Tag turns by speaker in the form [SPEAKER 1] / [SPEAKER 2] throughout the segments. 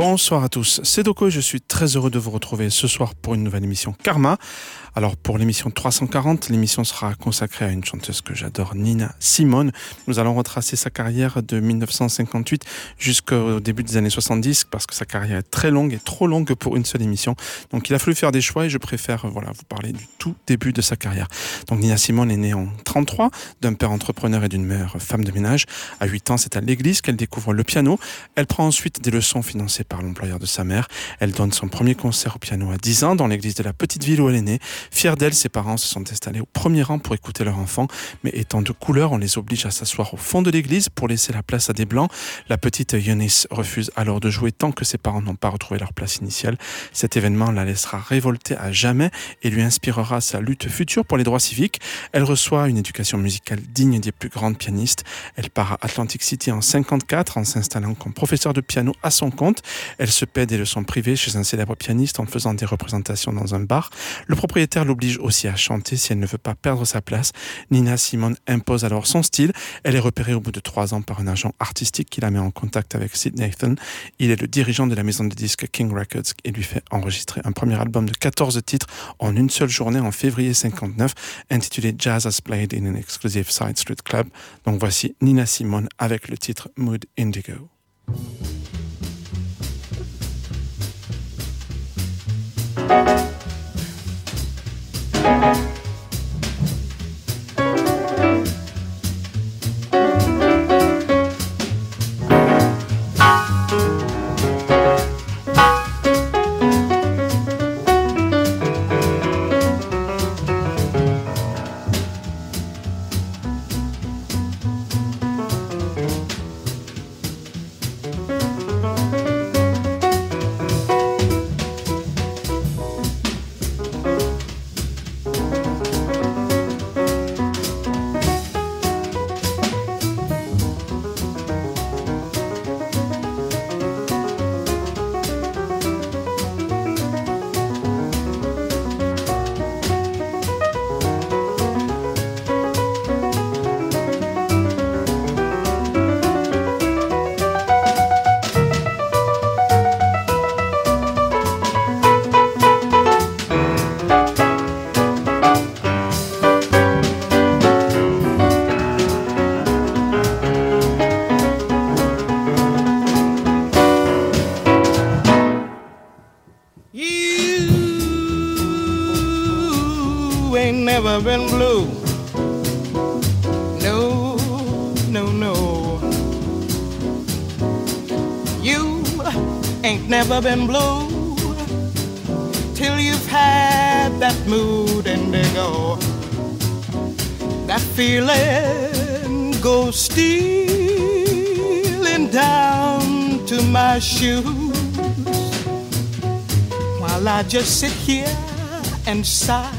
[SPEAKER 1] Bonsoir à tous, c'est Doko et je suis très heureux de vous retrouver ce soir pour une nouvelle émission Karma. Alors pour l'émission 340, l'émission sera consacrée à une chanteuse que j'adore, Nina Simone. Nous allons retracer sa carrière de 1958 jusqu'au début des années 70 parce que sa carrière est très longue et trop longue pour une seule émission. Donc il a fallu faire des choix et je préfère vous parler du tout début de sa carrière. Donc Nina Simone est née en 1933 d'un père entrepreneur et d'une mère femme de ménage. À 8 ans, c'est à l'église qu'elle découvre le piano. Elle prend ensuite des leçons financées par l'employeur de sa mère. Elle donne son premier concert au piano à 10 ans dans l'église de la petite ville où elle est née. Fiers d'elle, ses parents se sont installés au premier rang pour écouter leur enfant, mais étant de couleur, on les oblige à s'asseoir au fond de l'église pour laisser la place à des blancs. La petite Eunice refuse alors de jouer tant que ses parents n'ont pas retrouvé leur place initiale. Cet événement la laissera révolter à jamais et lui inspirera sa lutte future pour les droits civiques. Elle reçoit une éducation musicale digne des plus grandes pianistes. Elle part à Atlantic City en 1954 en s'installant comme professeur de piano à son compte. Elle se paie des leçons privées chez un célèbre pianiste en faisant des représentations dans un bar. Le propriétaire l'oblige aussi à chanter si elle ne veut pas perdre sa place. Nina Simone impose alors son style. Elle est repérée au bout de 3 ans par un agent artistique qui la met en contact avec Sid Nathan. Il est le dirigeant de la maison de disques King Records et lui fait enregistrer un premier album de 14 titres en une seule journée en février 1959 intitulé Jazz as Played in an Exclusive Side Street Club. Donc voici Nina Simone avec le titre Mood Indigo.
[SPEAKER 2] Never been blue. No, no, no. You ain't never been blue till you've had that mood indigo. That feeling goes stealing down to my shoes while I just sit here and sigh.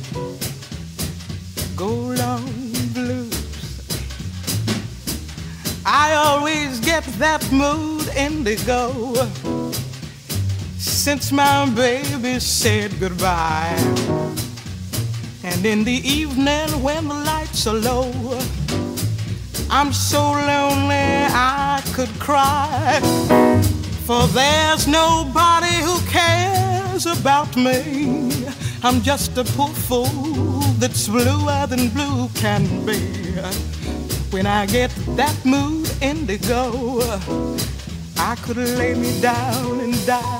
[SPEAKER 2] I always get that mood indigo since my baby said goodbye. And in the evening when the lights are low, I'm so lonely I could cry. For there's nobody who cares about me. I'm just a poor fool that's bluer than blue can be. When I get that mood indigo, I could lay me down and die.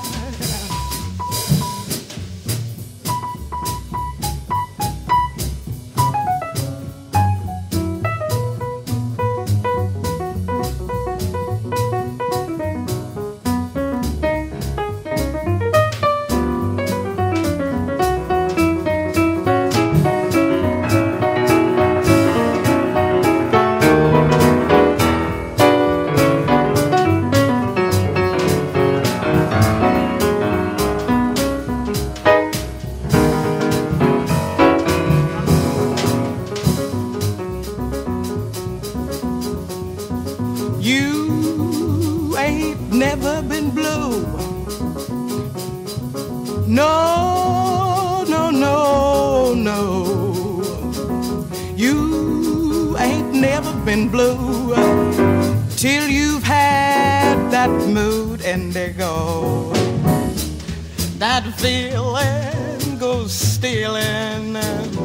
[SPEAKER 3] No, no, no, no. You ain't never been blue till you've had
[SPEAKER 2] that mood indigo. That feeling goes stealing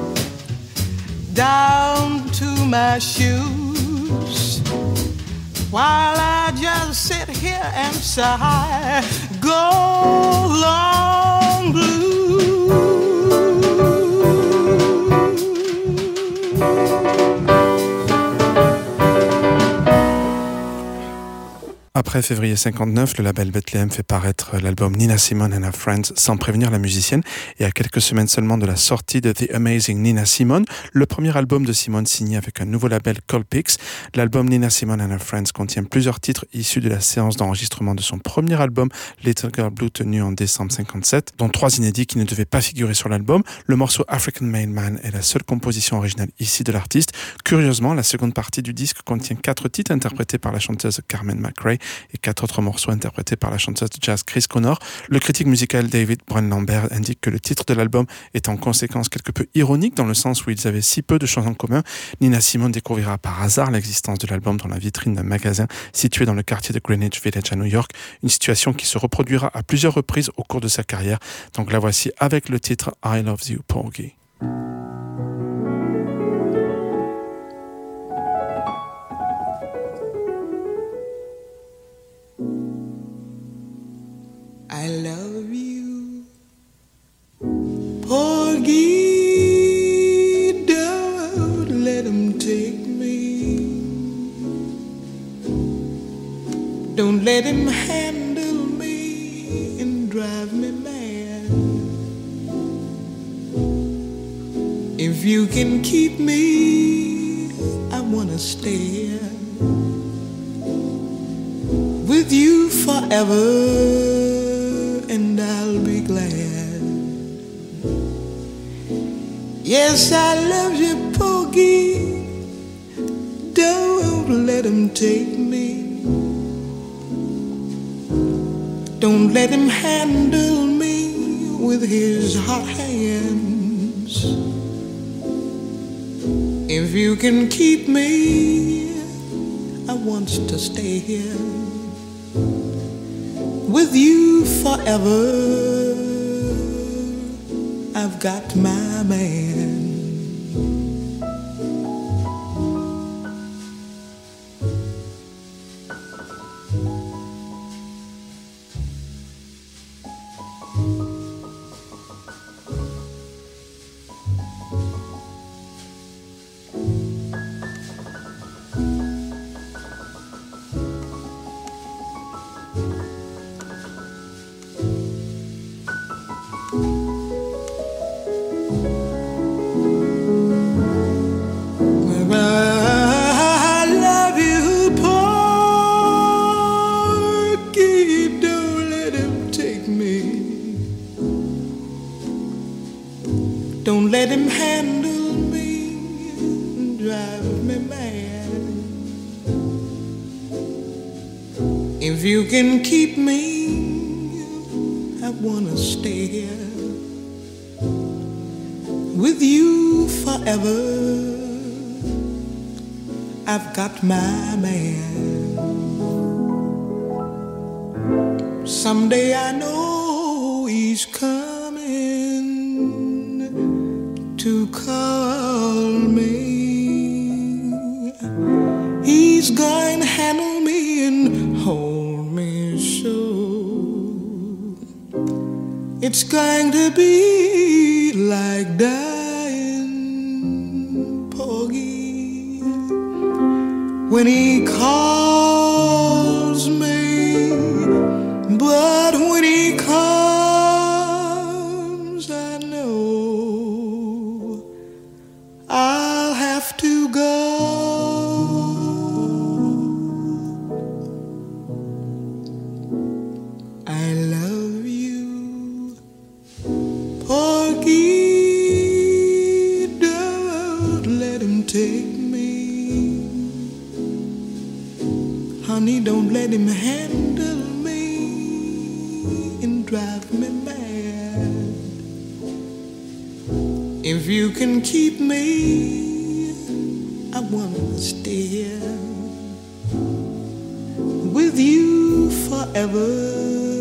[SPEAKER 2] down to my shoes, while I just sit here and sigh, go long blue.
[SPEAKER 1] Après février 59, le label Bethlehem fait paraître l'album Nina Simone and Her Friends sans prévenir la musicienne, et à quelques semaines seulement de la sortie de The Amazing Nina Simone, le premier album de Simone signé avec un nouveau label Colpix. L'album Nina Simone and Her Friends contient plusieurs titres issus de la séance d'enregistrement de son premier album Little Girl Blue tenu en décembre 57, dont 3 inédits qui ne devaient pas figurer sur l'album. Le morceau African Made Man est la seule composition originale ici de l'artiste. Curieusement, la seconde partie du disque contient 4 titres interprétés par la chanteuse Carmen McRae et 4 autres morceaux interprétés par la chanteuse de jazz Chris Connor. Le critique musical David Brun-Lambert indique que le titre de l'album est en conséquence quelque peu ironique dans le sens où ils avaient si peu de choses en commun. Nina Simone découvrira par hasard l'existence de l'album dans la vitrine d'un magasin situé dans le quartier de Greenwich Village à New York, une situation qui se reproduira à plusieurs reprises au cours de sa carrière. Donc la voici avec le titre I Love You, Porgy.
[SPEAKER 2] I love you, Porgy, don't let him take me. Don't let him handle me and drive me mad. If you can keep me, I wanna stay with you forever. And I'll be glad. Yes, I love you, Porgy. Don't let him take me. Don't let him handle me with his hot hands. If you can keep me, I want to stay here with you forever. I've got my man. Don't let him handle me and drive me mad. If you can keep me, I wanna stay here with you forever. I've got my man. Someday I know he's coming to call me. He's going to handle me and hold me so. It's going to be like dying, Porgy, when he calls me. But when he comes, I know I'll have to go. I love you, Porgy, don't let him take me. Honey, don't let him handle drive me mad. If you can keep me, I wanna stay here with you forever.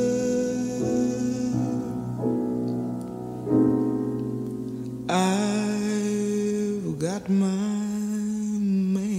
[SPEAKER 2] I've got my man.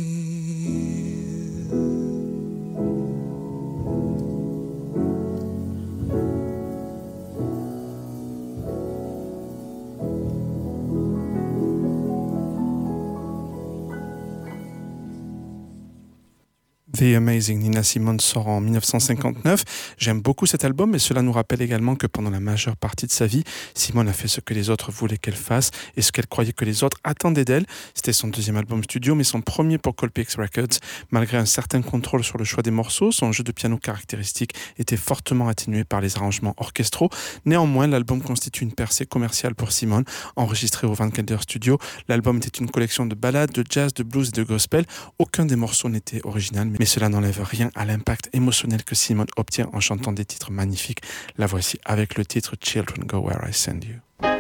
[SPEAKER 1] The Amazing Nina Simone sort en 1959. J'aime beaucoup cet album, mais cela nous rappelle également que pendant la majeure partie de sa vie, Simone a fait ce que les autres voulaient qu'elle fasse et ce qu'elle croyait que les autres attendaient d'elle. C'était son deuxième album studio, mais son premier pour Colpix Records. Malgré un certain contrôle sur le choix des morceaux, son jeu de piano caractéristique était fortement atténué par les arrangements orchestraux. Néanmoins, l'album constitue une percée commerciale pour Simone. Enregistré au Van Gelder Studio, l'album était une collection de ballades, de jazz, de blues et de gospel. Aucun des morceaux n'était original, mais cela n'enlève rien à l'impact émotionnel que Simone obtient en chantant des titres magnifiques. La voici avec le titre Children Go Where I Send You.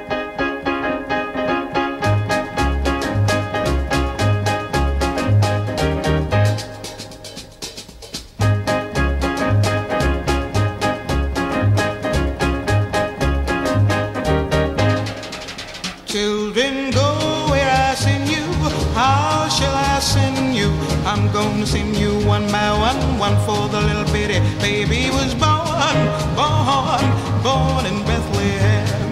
[SPEAKER 2] Children, go where I send you. How shall I send you? I'm gonna send you one by one for the little bitty baby was born in Bethlehem.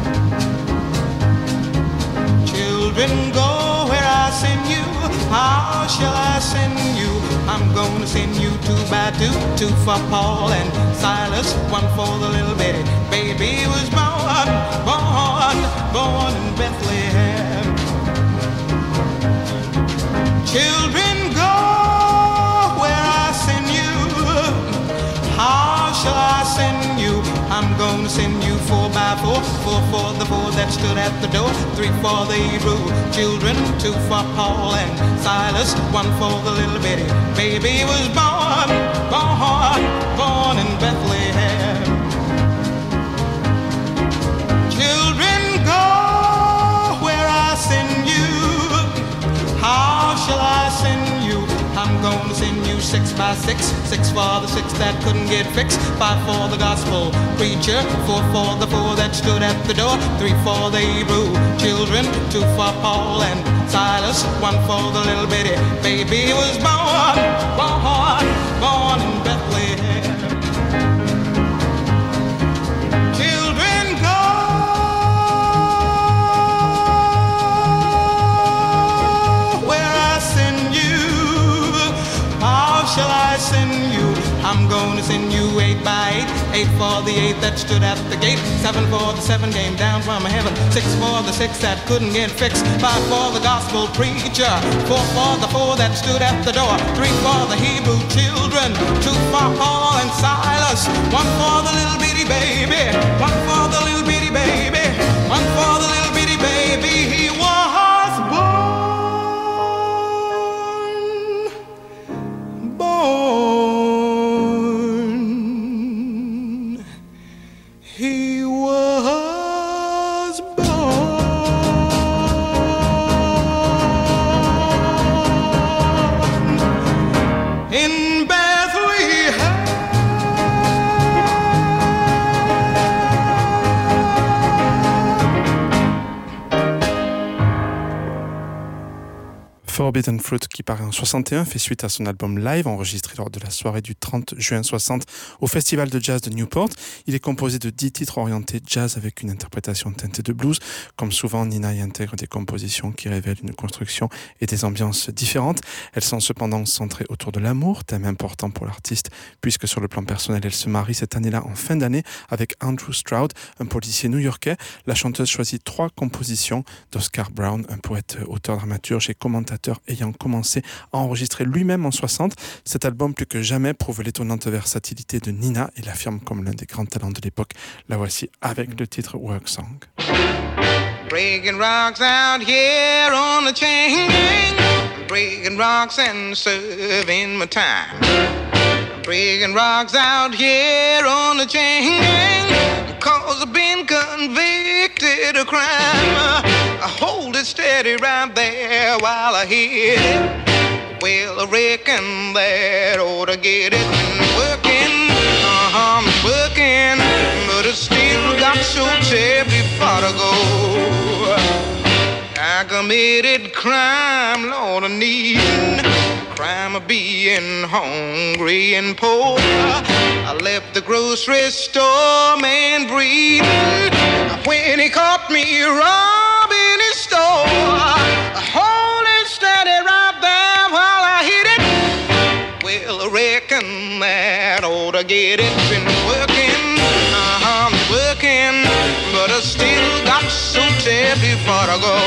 [SPEAKER 2] Children, go where I send you. How shall I send you? I'm gonna send you two by two for Paul and Silas, one for the little bitty baby was born in Bethlehem. Children, go where I send you. How shall I send you? I'm gonna send you 4 by 4, 4 for the 4 that stood at the door, 3 for the Hebrew children, 2 for Paul and Silas, 1 for the little bitty baby was born in Bethlehem. Children, go where I send you. How shall I send you? I'm gonna send you 6 by 6, 6 for the 6 that couldn't get fixed, 5 for the gospel preacher, 4 for the 4 that stood at the door, 3 for the Hebrew children, 2 for Paul and Silas, 1 for the little bitty baby was born in Bethlehem. Children, go where I send you. How shall I send you? I'm gonna send you 8 by 8, 8 for the 8 that stood at the gate, 7 for the 7 came down from heaven, 6 for the 6 that couldn't get fixed, 5 for the gospel preacher, 4 for the 4 that stood at the door, 3 for the Hebrew children, 2 for Paul and Silas, 1 for the little bitty baby, 1 for the little bitty baby, 1 for the little bitty baby. He was born. He was born in Bethlehem.
[SPEAKER 1] Forbidden Fruit, qui paraît en 61, fait suite à son album live enregistré lors de la soirée du 30 juin 60 au Festival de Jazz de Newport. Il est composé de 10 titres orientés jazz avec une interprétation teintée de blues. Comme souvent, Nina y intègre des compositions qui révèlent une construction et des ambiances différentes. Elles sont cependant centrées autour de l'amour, thème important pour l'artiste, puisque sur le plan personnel, elle se marie cette année-là en fin d'année avec Andrew Stroud, un policier new-yorkais. La chanteuse choisit 3 compositions d'Oscar Brown, un poète, auteur, dramaturge et commentateur ayant commencé à enregistrer lui-même en 60. Cet album, plus que jamais, prouve l'étonnante versatilité de Nina et l'affirme comme l'un des grands talents de l'époque. La voici avec le titre Work Song.
[SPEAKER 2] Breaking rocks out here on the chain gang, breaking rocks and serving my time. Breaking rocks out here on the chain gang, cause I've been convicted of crime. I hold it steady right there while I hit it. Well, I reckon that ought to get it working, working, but it still got so terribly far to go. I committed crime, Lord, of needing, crime of being hungry and poor. I left the grocery store man breathing when he caught me robbing his store. Holding steady right there while I hit it. Well, I reckon that ought to get it. Been working, working, but I still got so terribly far to go.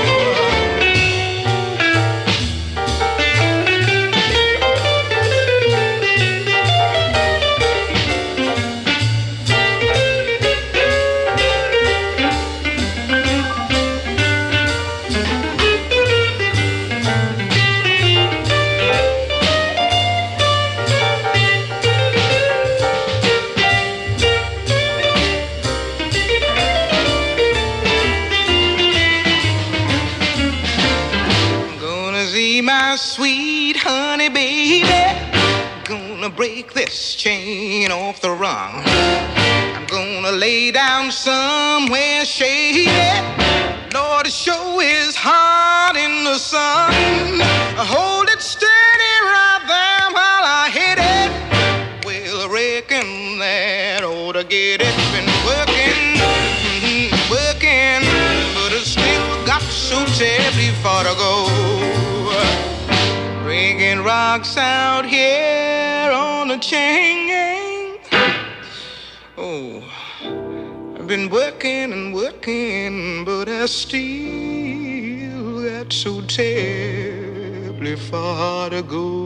[SPEAKER 2] My sweet honey baby, gonna break this chain off the rung. I'm gonna lay down somewhere shady. Lord, it sure is hot in the sun. Hold it steady right there while I hit it. Well, I reckon that ought to get it. Been working, working, but I still got so terribly far to go. Breaking rocks out here on the chain. Oh, I've been working and working, but I still got so terribly far to go.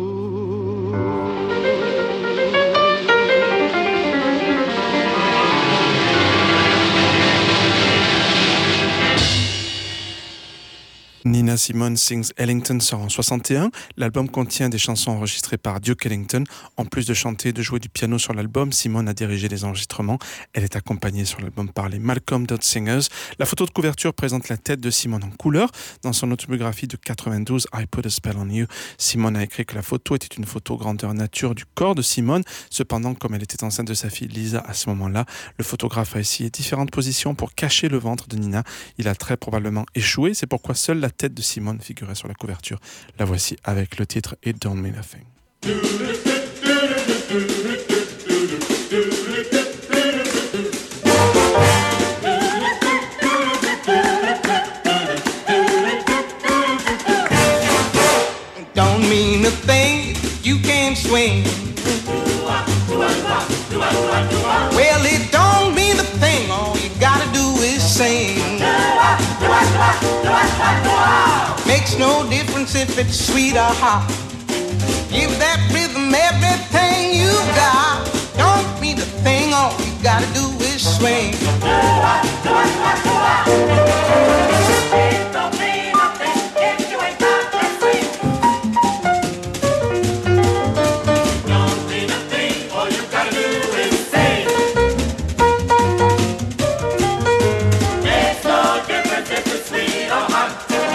[SPEAKER 1] Nina Simone Sings Ellington sort en 61. L'album contient des chansons enregistrées par Duke Ellington. En plus de chanter et de jouer du piano sur l'album, Simone a dirigé les enregistrements. Elle est accompagnée sur l'album par les Malcolm Dodd Singers. La photo de couverture présente la tête de Simone en couleur. Dans son autobiographie de 92, I Put a Spell on You, Simone a écrit que la photo était une photo grandeur nature du corps de Simone. Cependant, comme elle était enceinte de sa fille Lisa à ce moment-là, le photographe a essayé différentes positions pour cacher le ventre de Nina. Il a très probablement échoué. C'est pourquoi seule la tête de Simone figurait sur la couverture. La voici avec le titre It Don't Mean a Thing.
[SPEAKER 2] Don't mean a thing, you can't swing. Well, it don't mean a thing, all you gotta do is sing. Makes no difference if it's sweet or hot. Give that rhythm everything you got. Don't mean a thing, all you gotta do is swing. It don't mean nothing if you ain't got that swing. Don't mean a thing, all you gotta do is sing. Makes no difference if it's sweet or hot.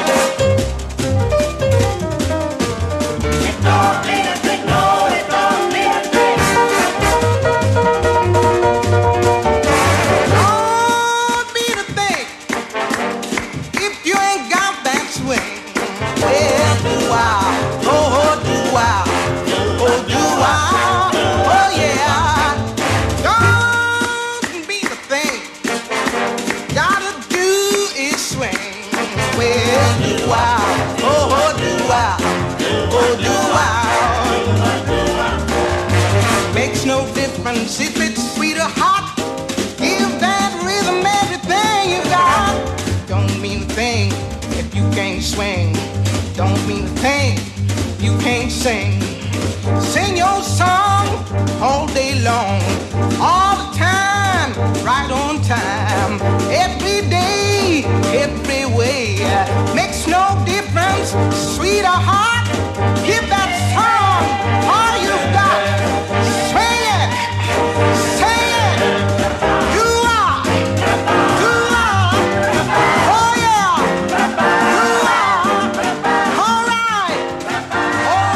[SPEAKER 2] If it's sweet or hot, give that rhythm everything you got. Don't mean a thing if you can't swing. Don't mean a thing if you can't sing. Sing your song all day long, all the time, right on time. Every day, every way. Makes no difference, sweet or hot. Give that song all you've got. Swing it. Oh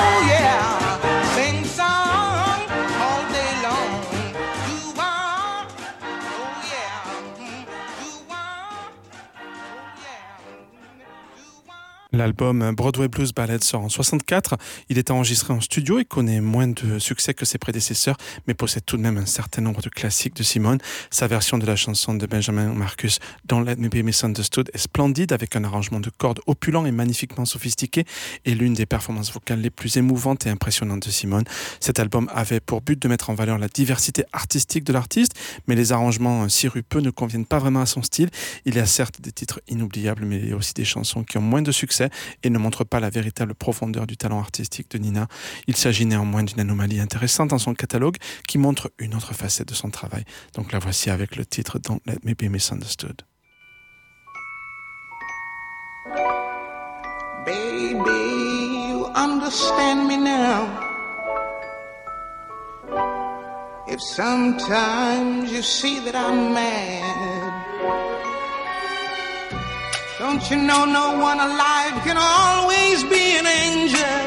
[SPEAKER 1] L'album Broadway Blues Ballad sort en 64. Il est enregistré en studio et connaît moins de succès que ses prédécesseurs, mais possède tout de même un certain nombre de classiques de Simone. Sa version de la chanson de Benjamin Marcus, Don't Let Me Be Misunderstood, est splendide avec un arrangement de cordes opulent et magnifiquement sophistiqué et l'une des performances vocales les plus émouvantes et impressionnantes de Simone. Cet album avait pour but de mettre en valeur la diversité artistique de l'artiste, mais les arrangements sirupeux ne conviennent pas vraiment à son style. Il y a certes des titres inoubliables, mais il y a aussi des chansons qui ont moins de succès et ne montre pas la véritable profondeur du talent artistique de Nina. Il s'agit néanmoins d'une anomalie intéressante dans son catalogue qui montre une autre facette de son travail. Donc la voici avec le titre Don't Let Me Be Misunderstood.
[SPEAKER 2] Baby, you understand me now. If sometimes you see that I'm mad, don't you know no one alive can always be an angel?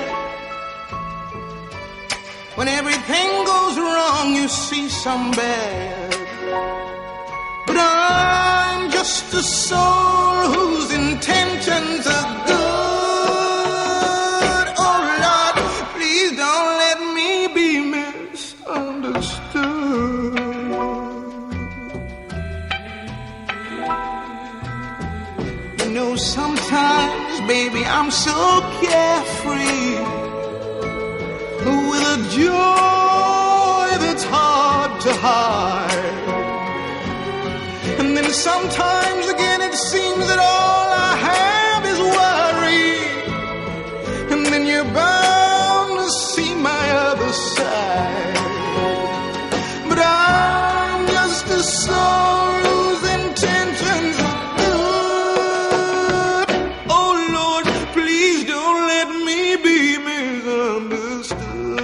[SPEAKER 2] When everything goes wrong, you see some bad. But I'm just a soul whose intentions are good. Oh Lord, please don't let me be misunderstood. You know, sometimes, baby, I'm so carefree, with a joy that's hard to hide. And then sometimes again it seems that all I have is worry. And then you're bound to see my other side. But I'm just a soul whose intentions are good. Oh Lord, please don't let me be misunderstood.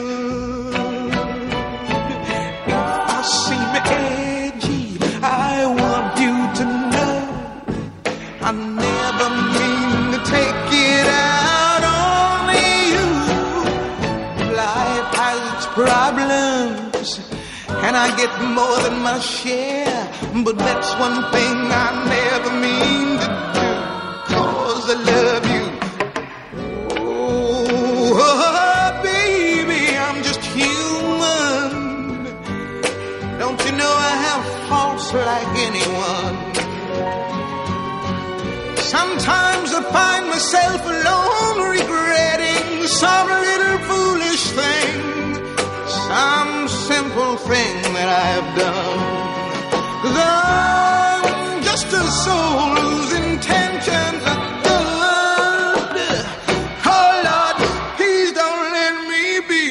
[SPEAKER 2] If I seem edgy, I want you to know I never mean to take it out on you. Life has its problems, and I get more than my share. But that's one thing I never mean to do, 'cause I love you. Oh, baby, I'm just human. Don't you know I have faults like anyone? Sometimes I find myself alone regretting some little foolish thing, some simple thing that I've done. 'Cause I'm just a soul whose intentions are good. Oh Lord, please don't let me be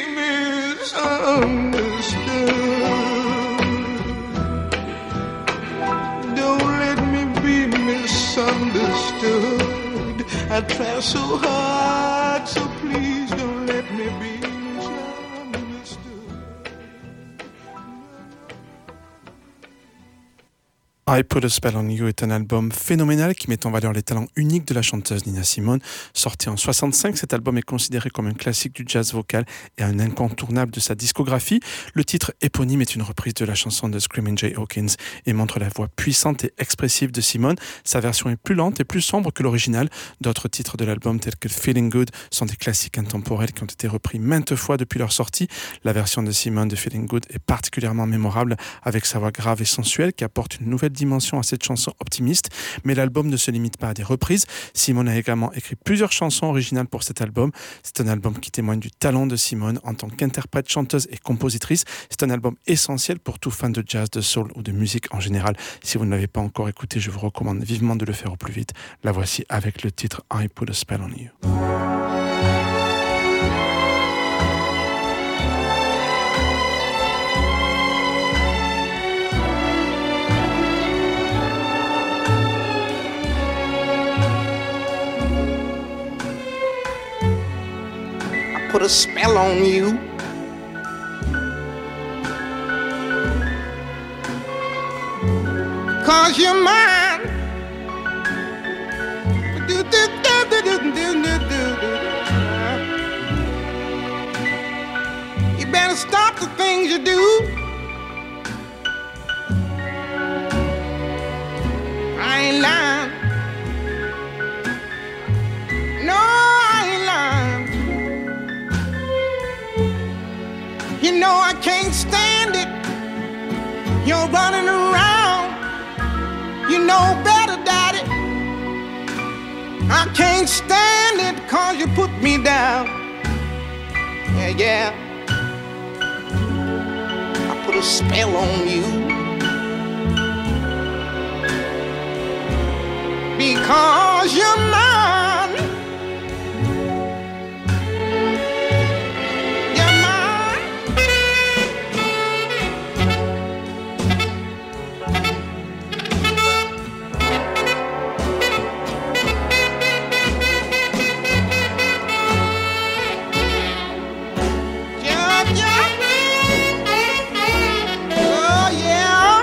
[SPEAKER 2] misunderstood. Don't let me be misunderstood. I try so hard, so please don't let me be misunderstood.
[SPEAKER 1] I Put a Spell on You est un album phénoménal qui met en valeur les talents uniques de la chanteuse Nina Simone. Sorti en 65, cet album est considéré comme un classique du jazz vocal et un incontournable de sa discographie. Le titre éponyme est une reprise de la chanson de Screamin' Jay Hawkins et montre la voix puissante et expressive de Simone. Sa version est plus lente et plus sombre que l'original. D'autres titres de l'album tels que Feeling Good sont des classiques intemporels qui ont été repris maintes fois depuis leur sortie. La version de Simone de Feeling Good est particulièrement mémorable avec sa voix grave et sensuelle qui apporte une nouvelle dimension à cette chanson optimiste, mais l'album ne se limite pas à des reprises. Simone a également écrit plusieurs chansons originales pour cet album. C'est un album qui témoigne du talent de Simone en tant qu'interprète, chanteuse et compositrice. C'est un album essentiel pour tout fan de jazz, de soul ou de musique en général. Si vous ne l'avez pas encore écouté, je vous recommande vivement de le faire au plus vite. La voici avec le titre I Put a Spell on You.
[SPEAKER 2] Put a spell on you. Cause you're mine. You better stop the things you do. I ain't lying. No. know I can't stand it. You're running around. You know better, Daddy. I can't stand it 'cause you put me down. Yeah, yeah. I put a spell on you. Because you're mine. You're mine. Yeah, yeah. Oh, yeah.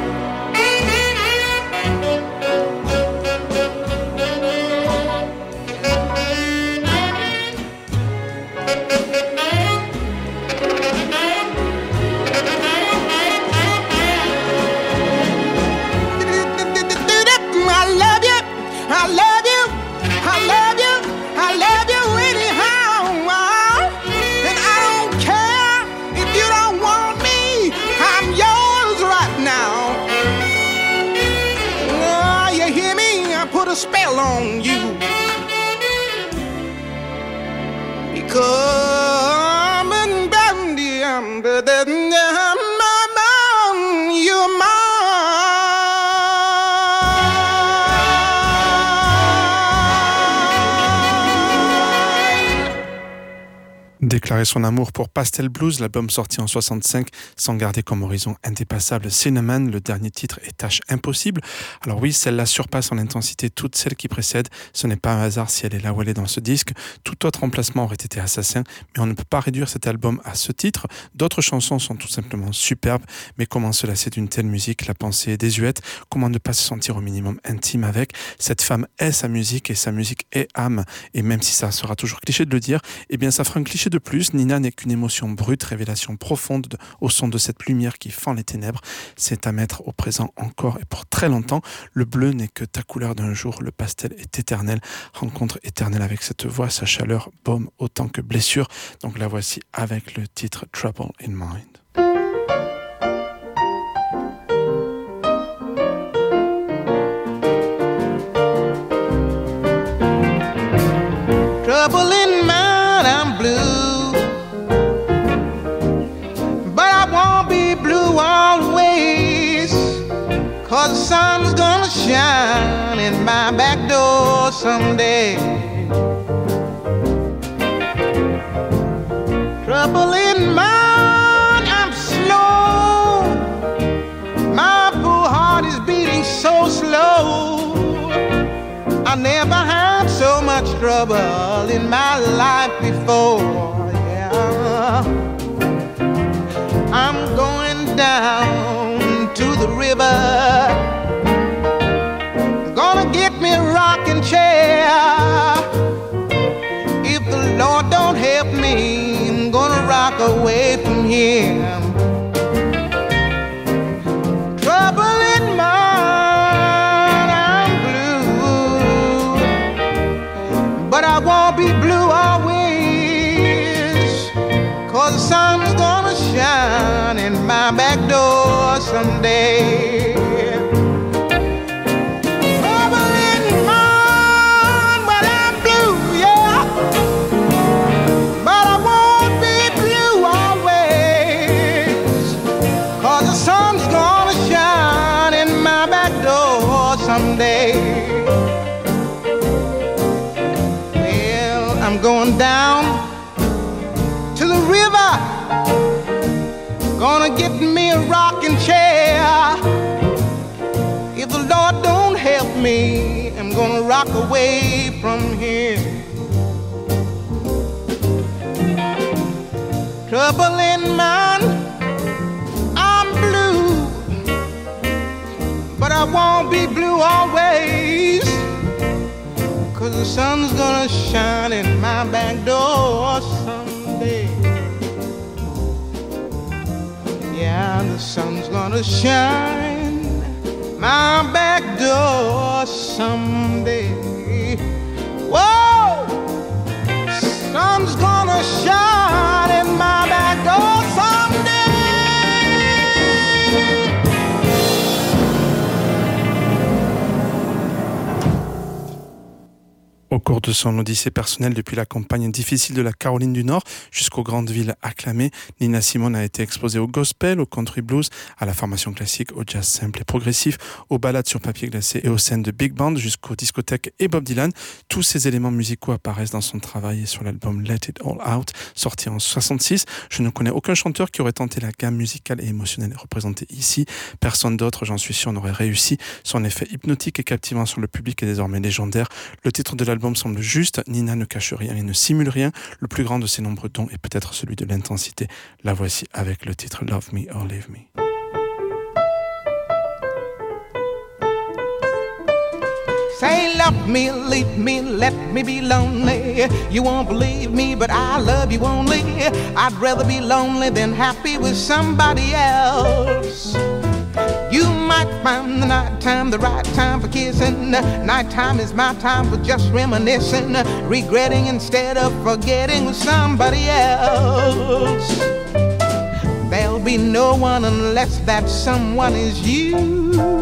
[SPEAKER 2] I love you, I love you, I love you anyhow. And I don't care if you don't want me, I'm yours right now. Oh, you hear me? I put a spell on you. Because you're mine.
[SPEAKER 1] Déclarer son amour pour Pastel Blues, l'album sorti en 65, sans garder comme horizon indépassable Cinnamon, le dernier titre est tâche impossible. Alors oui, celle-là surpasse en intensité toutes celles qui précèdent. Ce n'est pas un hasard si elle est là où elle est dans ce disque. Tout autre emplacement aurait été assassin, mais on ne peut pas réduire cet album à ce titre. D'autres chansons sont tout simplement superbes, mais comment se lasser d'une telle musique? La pensée est désuète. Comment ne pas se sentir au minimum intime avec? Cette femme est sa musique et sa musique est âme. Et même si ça sera toujours cliché de le dire, eh bien ça fera un cliché de plus. Nina n'est qu'une émotion brute, révélation profonde au son de cette lumière qui fend les ténèbres. C'est à mettre au présent encore et pour très longtemps. Le bleu n'est que ta couleur d'un jour, le pastel est éternel. Rencontre éternelle avec cette voix, sa chaleur, baume autant que blessure. Donc la voici avec le titre Trouble in Mind.
[SPEAKER 2] Trouble in mind, I'm blue. Always, 'cause the sun's gonna shine in my back door someday. Trouble in mind, I'm slow. My poor heart is beating so slow. I never had so much trouble in my life before. Yeah. I'm going down to the river, gonna get me a rocking chair. If the Lord don't help me, I'm gonna rock away from here. Trouble in mind, I'm blue, but I won't be blue always, 'cause the sun's gonna shine in my back door someday. Trouble in mind, but I'm blue, yeah, but I won't be blue always, 'cause the sun's gonna shine in my back door someday. Well, I'm going down to the river, gonna get me a rocking chair. If the Lord don't help me, I'm gonna rock away from here. Trouble in mind, I'm blue, but I won't be blue always, 'cause the sun's gonna shine in my back door someday. Yeah, the sun's gonna shine my back door someday. Whoa! Sun's gonna shine in my back door someday.
[SPEAKER 1] cours de son odyssée personnelle depuis la campagne difficile de la Caroline du Nord jusqu'aux grandes villes acclamées, Nina Simone a été exposée au gospel, au country blues, à la formation classique, au jazz simple et progressif, aux ballades sur papier glacé et aux scènes de big band jusqu'aux discothèques et Bob Dylan. Tous ces éléments musicaux apparaissent dans son travail et sur l'album Let It All Out, sorti en 66. Je ne connais aucun chanteur qui aurait tenté la gamme musicale et émotionnelle représentée ici. Personne d'autre, j'en suis sûr, n'aurait réussi. Son effet hypnotique et captivant sur le public est désormais légendaire. Le titre de l'album semble juste. Nina ne cache rien et ne simule rien. Le plus grand de ses nombreux dons est peut-être celui de l'intensité. La voici avec le titre Love Me or Leave Me.
[SPEAKER 2] Say love me, leave me, let me be lonely. You won't believe me, but I love you only. I'd rather be lonely than happy with somebody else. You might find the nighttime the right time for kissing. Nighttime is my time for just reminiscing, regretting instead of forgetting with somebody else. There'll be no one unless that someone is you.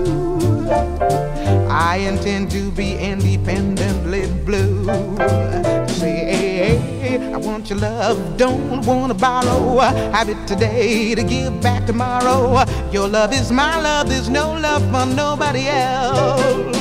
[SPEAKER 2] I intend to be independently blue. Say, hey, I want your love, don't wanna borrow. Have it today to give back tomorrow. Your love is my love, there's no love for nobody else.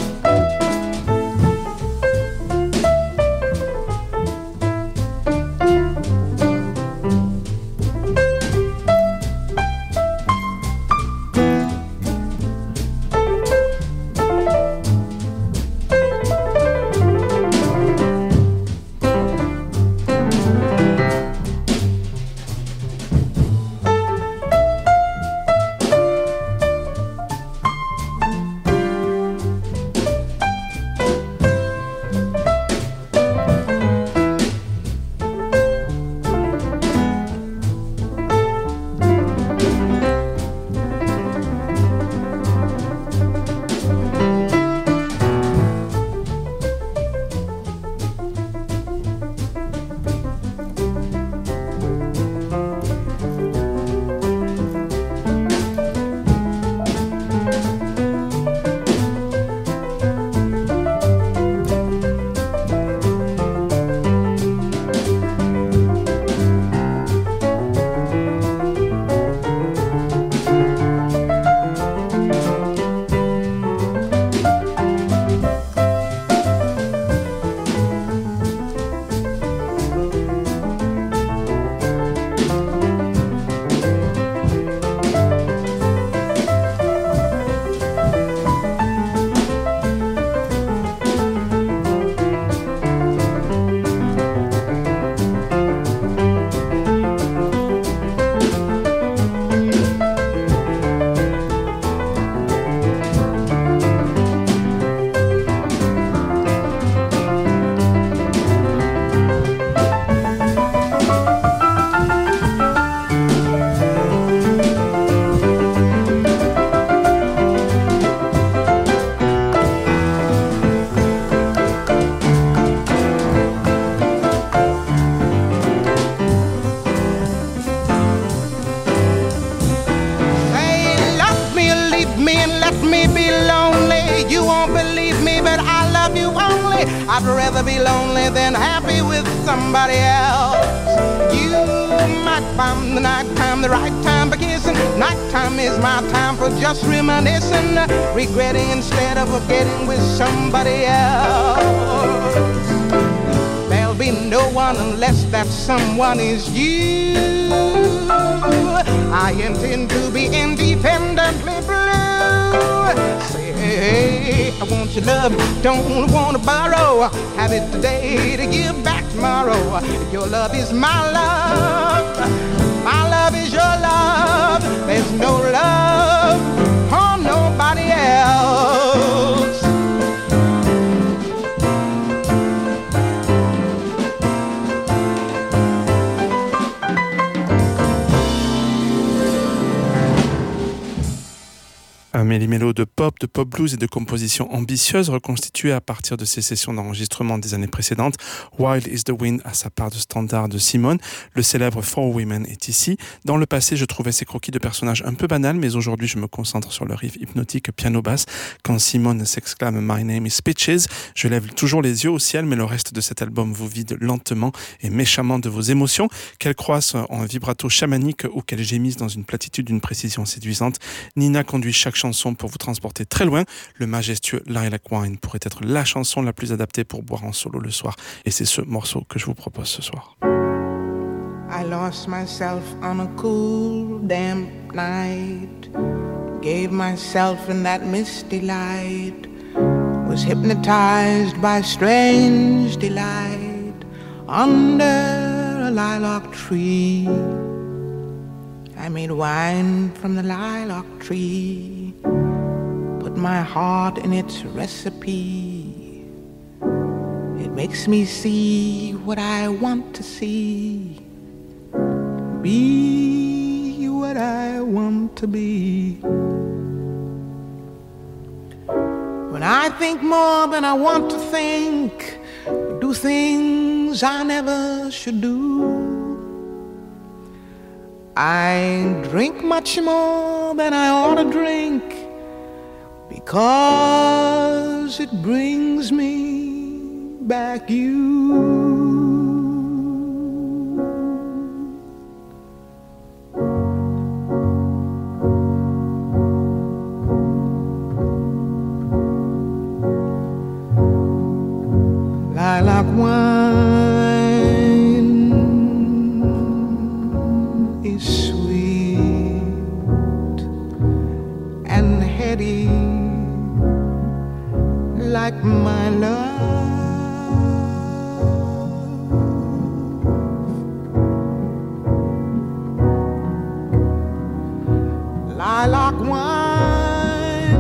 [SPEAKER 2] I'd rather be lonely than happy with somebody else. You might find the nighttime the right time for kissing. Nighttime is my time for just reminiscing, regretting instead of forgetting with somebody else. There'll be no one unless that someone is you. I intend to be independently blue. Say, hey, I want your love, don't wanna borrow. Have it today to give back tomorrow. Your love is my love is your love. There's no love for nobody else.
[SPEAKER 1] méli-mélo de pop blues et de compositions ambitieuses reconstituées à partir de ses sessions d'enregistrement des années précédentes. Wild is the Wind a sa part de standard de Simone. Le célèbre For Women est ici. Dans le passé, je trouvais ces croquis de personnages un peu banals, mais aujourd'hui, je me concentre sur le riff hypnotique piano-basse. Quand Simone s'exclame My name is Peaches, je lève toujours les yeux au ciel, mais le reste de cet album vous vide lentement et méchamment de vos émotions, qu'elles croissent en vibrato chamanique ou qu'elles gémissent dans une platitude d'une précision séduisante. Nina conduit chaque chanson pour vous transporter très loin. Le majestueux Lilac Wine pourrait être la chanson la plus adaptée pour boire en solo le soir. Et c'est ce morceau que je vous propose ce soir.
[SPEAKER 2] I lost myself on a cool, damp night. Gave myself in that misty light. Was hypnotized by strange delight. Under a lilac tree, I made wine from the lilac tree. Put my heart in its recipe. It makes me see what I want to see. Be what I want to be. When I think more than I want to think, do things I never should do. I drink much more than I ought to drink, because it brings me back you. Lilac wine is sweet and heady, like my love. Lilac wine,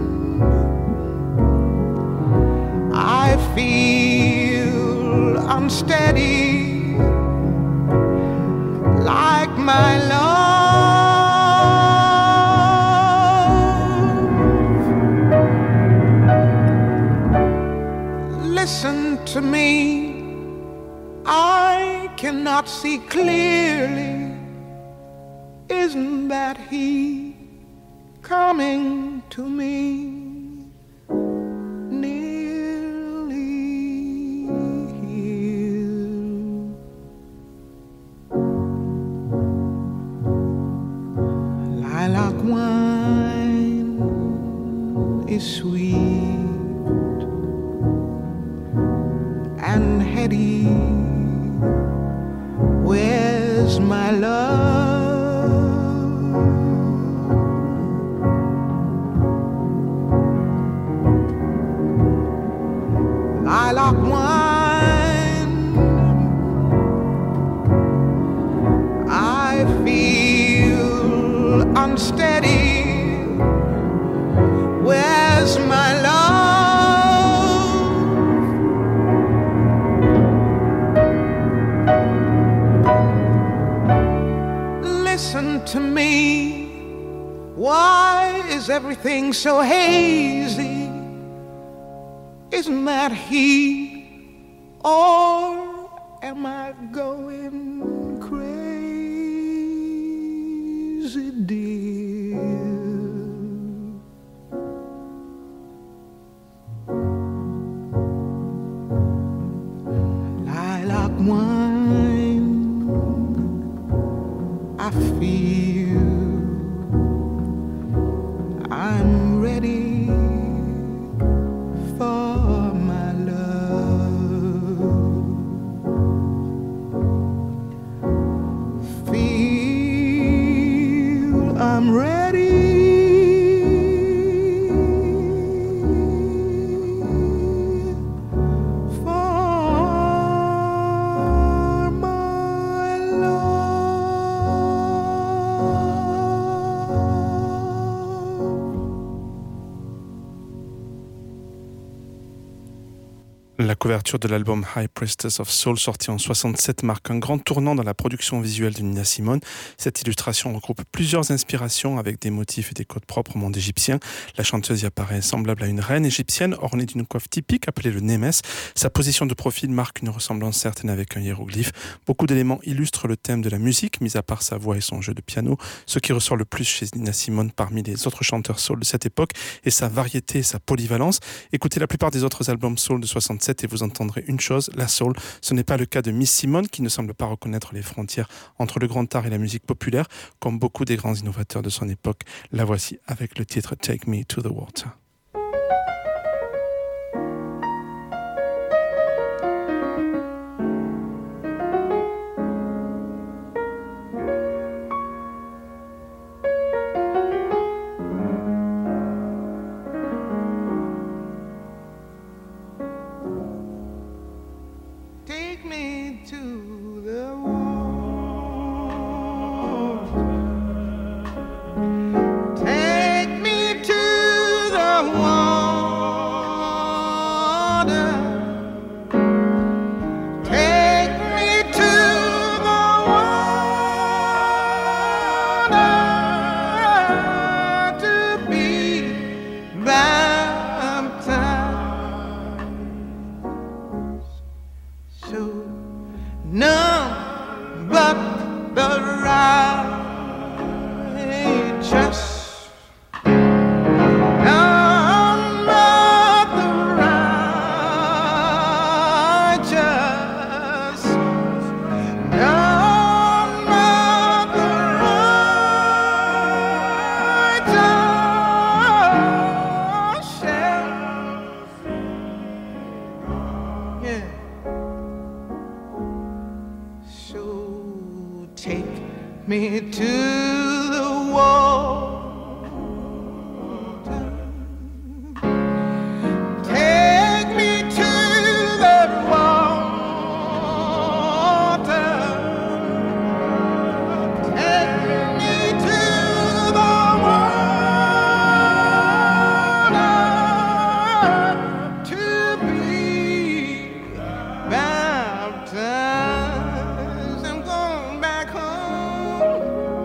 [SPEAKER 2] I feel unsteady, like my love. Listen to me, I cannot see clearly. Isn't that he coming to me? Lilac wine is sweet and heady. Where's my love? Lilac wine, I feel unsteady. Where's my love? Listen to me. Why is everything so hazy? Isn't that he? Or am I going crazy, dear? Lilac wine, I feel I'm ready for my love. Feel I'm ready for my love.
[SPEAKER 1] couverture de l'album High Priestess of Soul, sorti en 67, marque un grand tournant dans la production visuelle de Nina Simone. Cette illustration regroupe plusieurs inspirations avec des motifs et des codes propres au monde égyptien. La chanteuse y apparaît semblable à une reine égyptienne, ornée d'une coiffe typique appelée le némes. Sa position de profil marque une ressemblance certaine avec un hiéroglyphe. Beaucoup d'éléments illustrent le thème de la musique, mis à part sa voix et son jeu de piano. Ce qui ressort le plus chez Nina Simone parmi les autres chanteurs soul de cette époque est sa variété et sa polyvalence. Écoutez la plupart des autres albums soul de 67 et vous entendrez une chose, la soul. Ce n'est pas le cas de Miss Simone qui ne semble pas reconnaître les frontières entre le grand art et la musique populaire, comme beaucoup des grands innovateurs de son époque. La voici avec le titre Take Me to the Water.
[SPEAKER 3] Me to the water, take me to the water, take me to the water to be baptized. I'm going back home.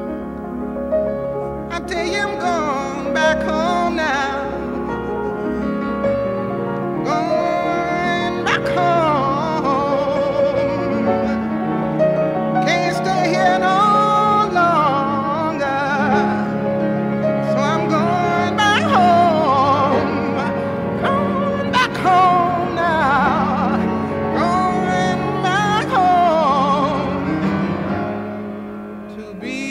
[SPEAKER 3] I tell you I'm going back home now. Going back home. Can't stay here no longer. So I'm going back home. Going back home now. Going back home to be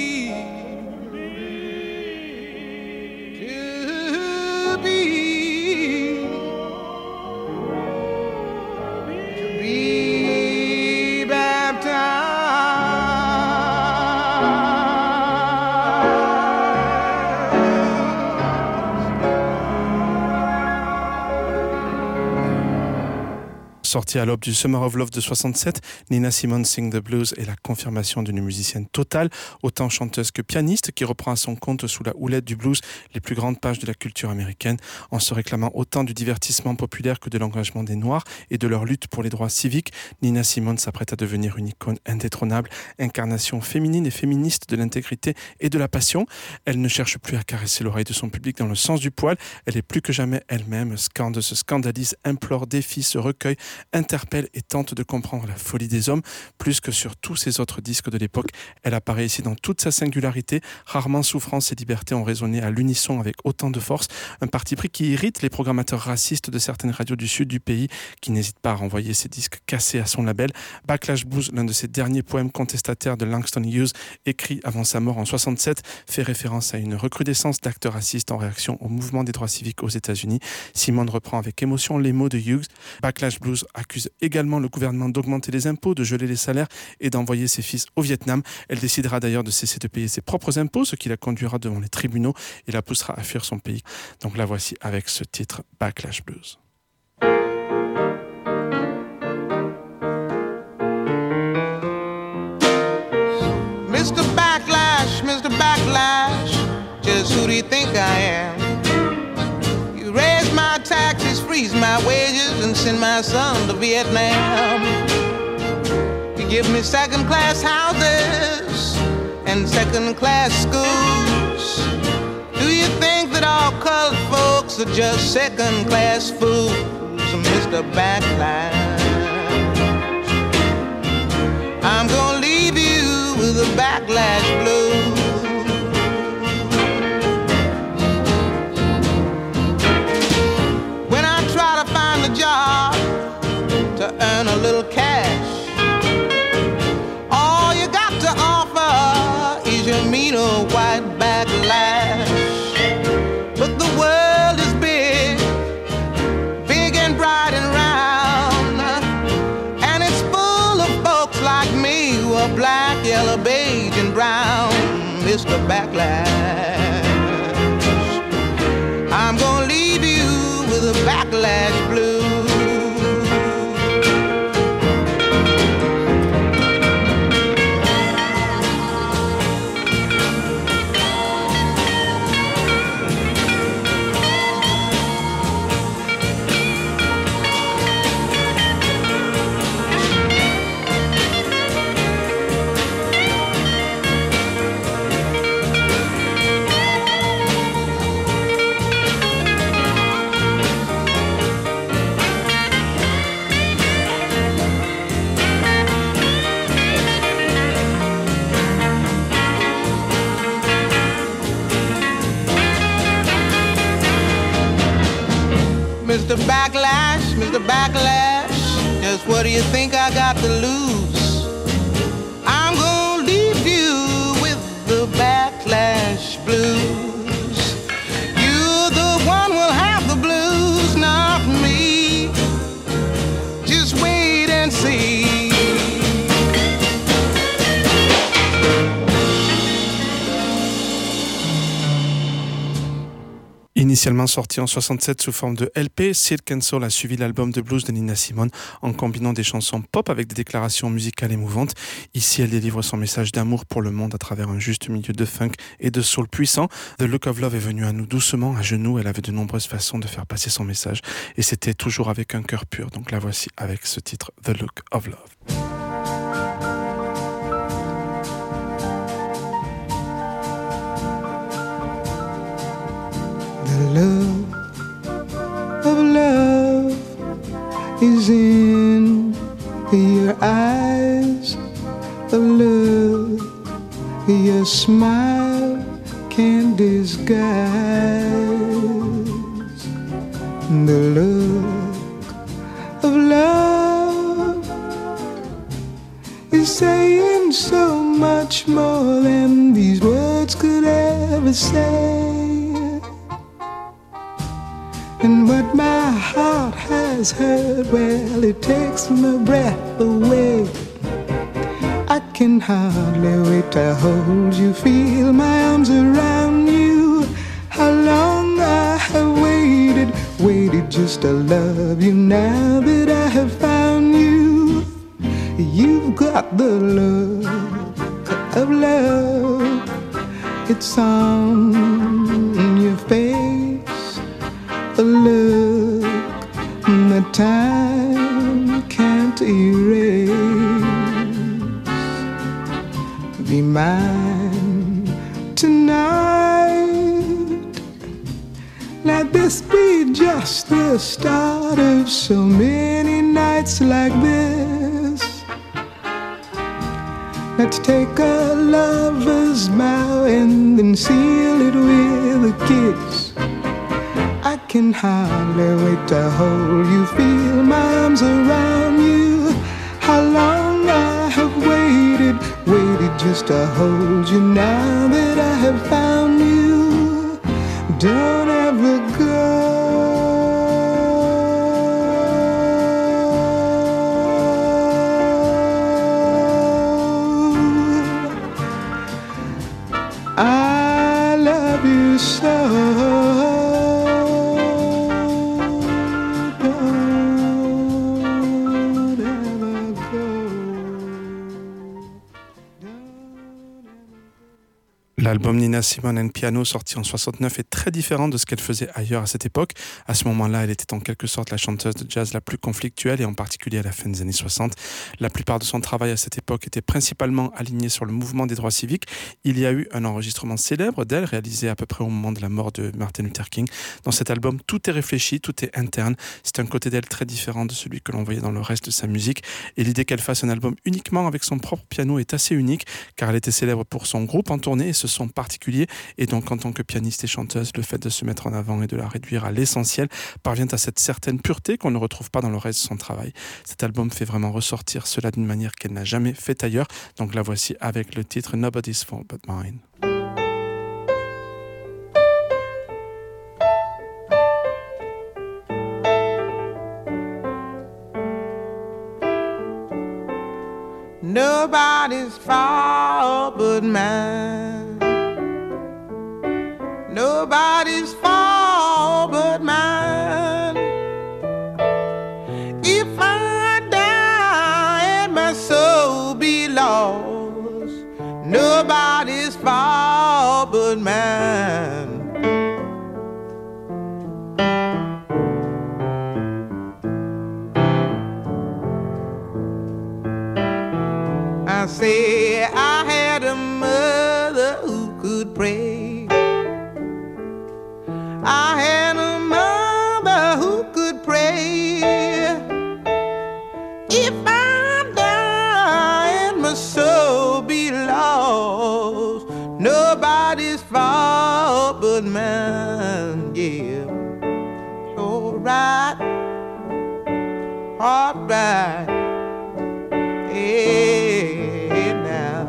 [SPEAKER 1] Sortie à l'aube du Summer of Love de 67, Nina Simone Sing the Blues est la confirmation d'une musicienne totale, autant chanteuse que pianiste, qui reprend à son compte sous la houlette du blues les plus grandes pages de la culture américaine, en se réclamant autant du divertissement populaire que de l'engagement des Noirs et de leur lutte pour les droits civiques. Nina Simone s'apprête à devenir une icône indétrônable, incarnation féminine et féministe de l'intégrité et de la passion. Elle ne cherche plus à caresser l'oreille de son public dans le sens du poil, elle est plus que jamais elle-même, scande, se scandalise, implore, défie, se recueille, interpelle et tente de comprendre la folie des hommes. Plus que sur tous ses autres disques de l'époque, elle apparaît ici dans toute sa singularité. Rarement souffrance et liberté ont résonné à l'unisson avec autant de force. Un parti pris qui irrite les programmateurs racistes de certaines radios du sud du pays, qui n'hésitent pas à renvoyer ses disques cassés à son label. Backlash Blues, l'un de ses derniers poèmes contestataires de Langston Hughes, écrit avant sa mort en 67, fait référence à une recrudescence d'actes racistes en réaction au mouvement des droits civiques aux États-Unis. Simone reprend avec émotion les mots de Hughes. Backlash Blues accuse également le gouvernement d'augmenter les impôts, de geler les salaires et d'envoyer ses fils au Vietnam. Elle décidera d'ailleurs de cesser de payer ses propres impôts, ce qui la conduira devant les tribunaux et la poussera à fuir son pays. Donc la voici avec ce titre Backlash Blues.
[SPEAKER 3] Mr. Backlash, just who do you think I am? You raise my taxes, freeze my wages,
[SPEAKER 2] and send my son to Vietnam. You give me second-class houses and second-class schools. Do you think that all colored folks are just second-class fools, Mr. Backlash? I'm gonna leave you with a backlash blues. When I try to find a job to earn a little cash, all you got to offer is your mean old white backlash. But the world is big, big and bright and round, and it's full of folks like me who are black, yellow, beige and brown, Mr. Backlash. I'm gonna leave you with a backlash blues. Mr. Backlash, Mr. Backlash, just what do you think I got to lose? I'm gonna leave you with the backlash blues. You're the one who'll have the blues, not me. Just wait and see.
[SPEAKER 1] Initialement sorti en 67 sous forme de LP, Silk and Soul a suivi l'album de blues de Nina Simone en combinant des chansons pop avec des déclarations musicales émouvantes. Ici, elle délivre son message d'amour pour le monde à travers un juste milieu de funk et de soul puissant. The Look of Love est venu à nous doucement, à genoux. Elle avait de nombreuses façons de faire passer son message et c'était toujours avec un cœur pur. Donc la voici avec ce titre, The Look of Love.
[SPEAKER 2] The look of love is in your eyes. The look your smile can't disguise. The look of love is saying so much more than these words could ever say. And what my heart has heard, well, it takes my breath away. I can hardly wait to hold you, feel my arms around you. How long I have waited just to love you. Now that I have found you, you've got the look of love. It's on your face, a look that time can't erase. Be mine tonight. Let this be just the start of so many nights like this. Let's take a lover's vow and then seal it with a kiss. I can hardly wait to hold you, feel my arms around you. How long I have waited just to hold you. Now that I have found you, don't ever go. I love you so.
[SPEAKER 1] L'album Nina Simone and Piano, sorti en 69, est très différent de ce qu'elle faisait ailleurs à cette époque. À ce moment-là, elle était en quelque sorte la chanteuse de jazz la plus conflictuelle, et en particulier à la fin des années 60. La plupart de son travail à cette époque était principalement aligné sur le mouvement des droits civiques. Il y a eu un enregistrement célèbre d'elle, réalisé à peu près au moment de la mort de Martin Luther King. Dans cet album, tout est réfléchi, tout est interne. C'est un côté d'elle très différent de celui que l'on voyait dans le reste de sa musique. Et l'idée qu'elle fasse un album uniquement avec son propre piano est assez unique, car elle était célèbre pour son groupe en tournée et ce son particulier, et donc en tant que pianiste et chanteuse, le fait de se mettre en avant et de la réduire à l'essentiel parvient à cette certaine pureté qu'on ne retrouve pas dans le reste de son travail. Cet album fait vraiment ressortir cela d'une manière qu'elle n'a jamais fait ailleurs, donc la voici avec le titre Nobody's Fault But Mine.
[SPEAKER 2] Nobody's fault but mine. Nobody's fault but mine. If I die and my soul be lost, nobody's fault but mine. I say I had a mother who could pray. I had a mother who could pray. If I die and my soul be lost, nobody's fault but mine. Yeah, alright, alright. Hey, now.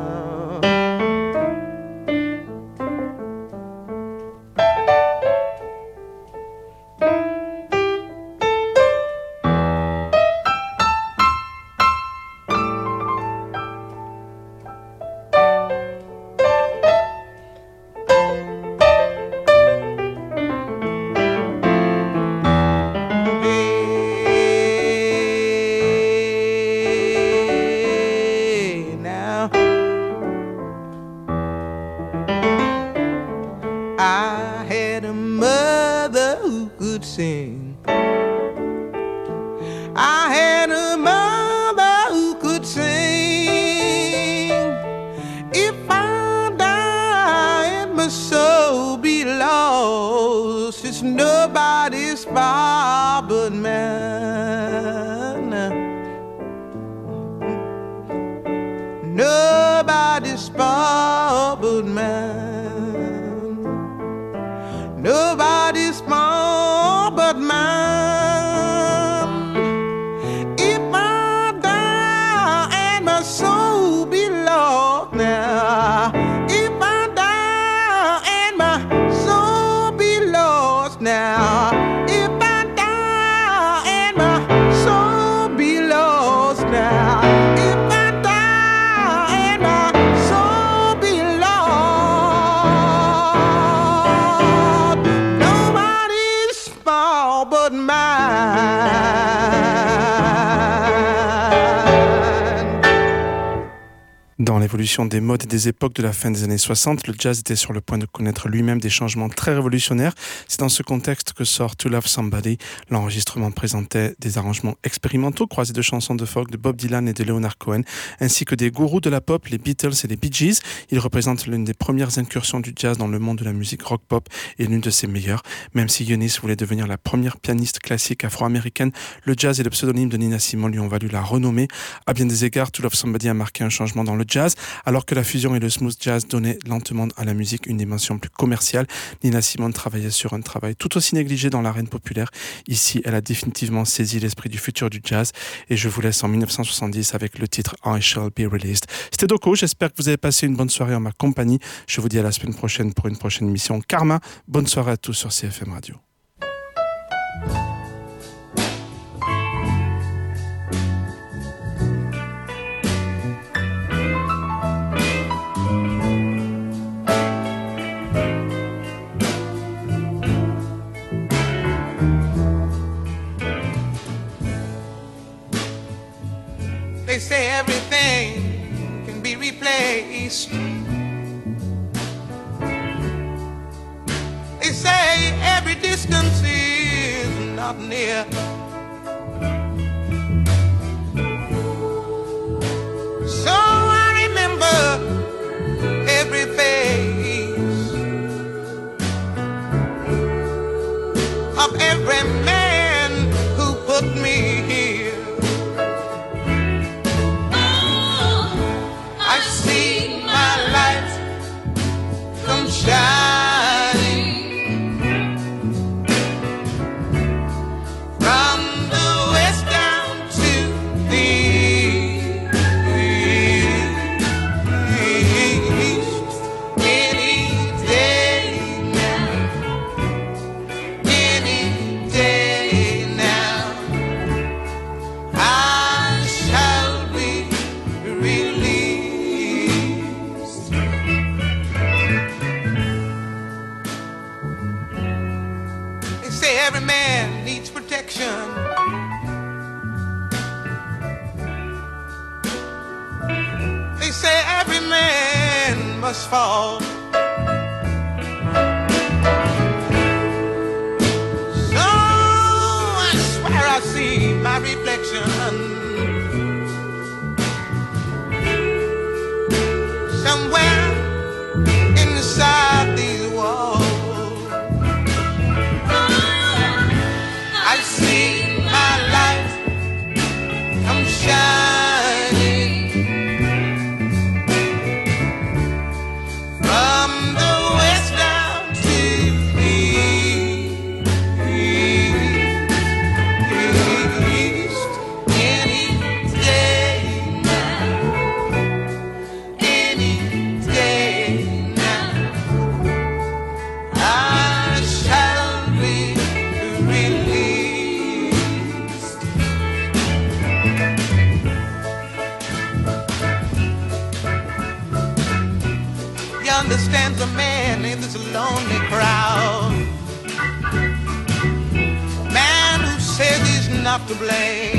[SPEAKER 2] I had a mother who could sing. I had a mother who could sing. If I die and my soul be lost, it's nobody's fault but mine. Nobody's fault but mine. Nobody's fault but mine. If I die and my soul be lost now, if I die and my soul be lost now, if I die and my soul be lost now, if I die and my soul be lost, nobody's fault but mine.
[SPEAKER 1] Dans l'évolution des modes et des époques de la fin des années 60, le jazz était sur le point de connaître lui-même des changements très révolutionnaires. C'est dans ce contexte que sort To Love Somebody. L'enregistrement présentait des arrangements expérimentaux croisés de chansons de folk de Bob Dylan et de Leonard Cohen, ainsi que des gourous de la pop, les Beatles et les Bee Gees. Il représente l'une des premières incursions du jazz dans le monde de la musique rock-pop et l'une de ses meilleures. Même si Eunice voulait devenir la première pianiste classique afro-américaine, le jazz et le pseudonyme de Nina Simone lui ont valu la renommée. À bien des égards, To Love Somebody a marqué un changement dans le jazz, alors que la fusion et le smooth jazz donnaient lentement à la musique une dimension plus commerciale. Nina Simone travaillait sur un travail tout aussi négligé dans l'arène populaire. Ici, elle a définitivement saisi l'esprit du futur du jazz, et je vous laisse en 1970 avec le titre I Shall Be Released. C'était Doko, j'espère que vous avez passé une bonne soirée en ma compagnie. Je vous dis à la semaine prochaine pour une prochaine émission Karma. Bonne soirée à tous sur CFM Radio.
[SPEAKER 2] They say everything can be replaced, say every distance is not near. So I remember every face of every man who put me here. I see my light come shining from the west down to the east. Any day now, any day now, I shall be released. They say every man needs protection. They say every man must fall. So I swear I see my reflection somewhere inside these walls. I see my light come shining from the west down to the east. Any day now, any day now, I shall be released. He understands a man in this lonely crowd, man who says he's not to blame.